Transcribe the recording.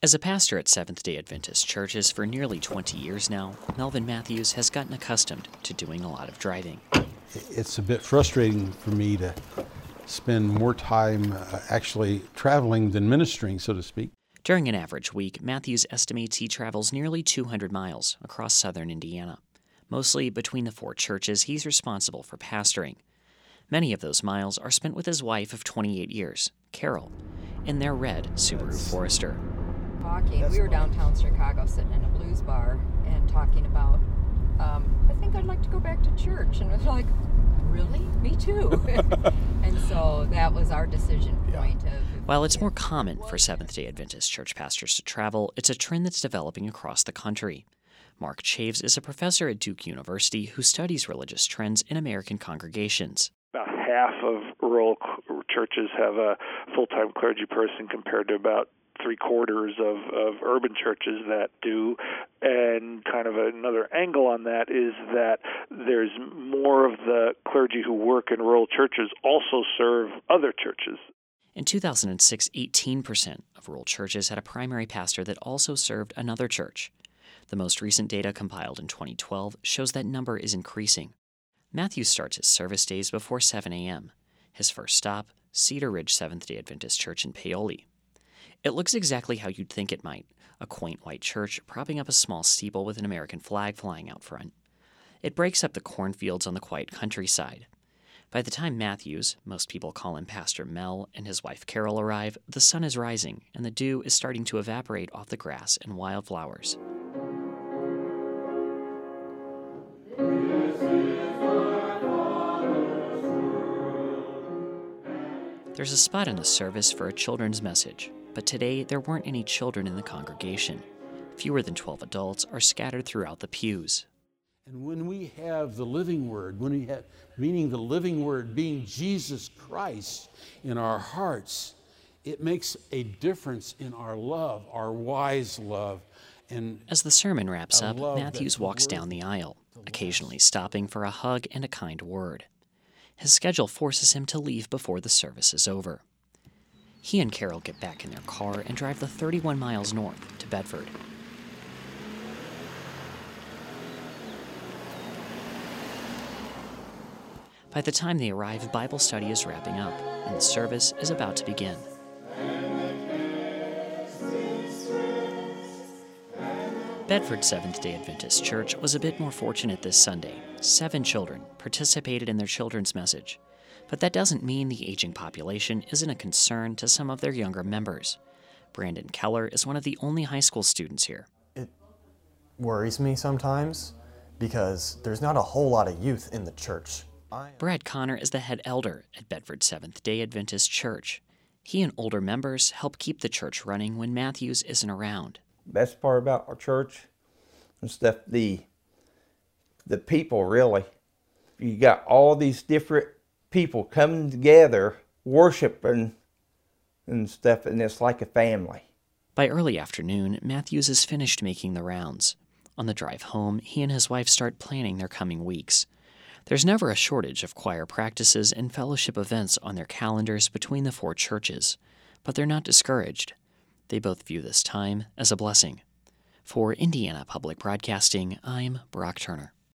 As a pastor at Seventh-day Adventist churches for nearly 20 years now, Melvin Matthews has gotten accustomed to doing a lot of driving. It's a bit frustrating for me to spend more time actually traveling than ministering, so to speak. During an average week, Matthews estimates he travels nearly 200 miles across southern Indiana, mostly between the 4 churches he's responsible for pastoring. Many of those miles are spent with his wife of 28 years, Carol, in their red Subaru Forester. We were downtown Chicago sitting in a blues bar and talking about, I think I'd like to go back to church. And it was like, really? Me too. And so that was our decision point. While it's more common for Seventh-day Adventist church pastors to travel, it's a trend that's developing across the country. Mark Chaves is a professor at Duke University who studies religious trends in American congregations. About half of rural churches have a full-time clergy person compared to about 3/4 of urban churches that do. And kind of another angle on that is that there's more of the clergy who work in rural churches also serve other churches. In 2006, 18% of rural churches had a primary pastor that also served another church. The most recent data compiled in 2012 shows that number is increasing. Matthew starts his service days before 7 a.m. His first stop, Cedar Ridge Seventh-day Adventist Church in Paoli. It looks exactly how you'd think it might, a quaint white church propping up a small steeple with an American flag flying out front. It breaks up the cornfields on the quiet countryside. By the time Matthews, most people call him Pastor Mel, and his wife Carol arrive, the sun is rising and the dew is starting to evaporate off the grass and wildflowers. There's a spot in the service for a children's message, but today there weren't any children in the congregation. Fewer than 12 adults are scattered throughout the pews. And when we have the living word, meaning the living word being Jesus Christ in our hearts, it makes a difference in our love, our wise love. And as the sermon wraps up, Matthews walks down the aisle, occasionally stopping for a hug and a kind word. His schedule forces him to leave before the service is over. He and Carol get back in their car and drive the 31 miles north to Bedford. By the time they arrive, Bible study is wrapping up, and the service is about to begin. Bedford Seventh-day Adventist Church was a bit more fortunate this Sunday. 7 children participated in their children's message. But that doesn't mean the aging population isn't a concern to some of their younger members. Brandon Keller is one of the only high school students here. It worries me sometimes because there's not a whole lot of youth in the church. Brad Connor is the head elder at Bedford Seventh-day Adventist Church. He and older members help keep the church running when Matthews isn't around. Best part about our church and stuff, the people, really. You got all these different people coming together, worshiping and stuff, and it's like a family. By early afternoon, Matthews is finished making the rounds. On the drive home, he and his wife start planning their coming weeks. There's never a shortage of choir practices and fellowship events on their calendars between the 4 churches, but they're not discouraged. They both view this time as a blessing. For Indiana Public Broadcasting, I'm Brock Turner.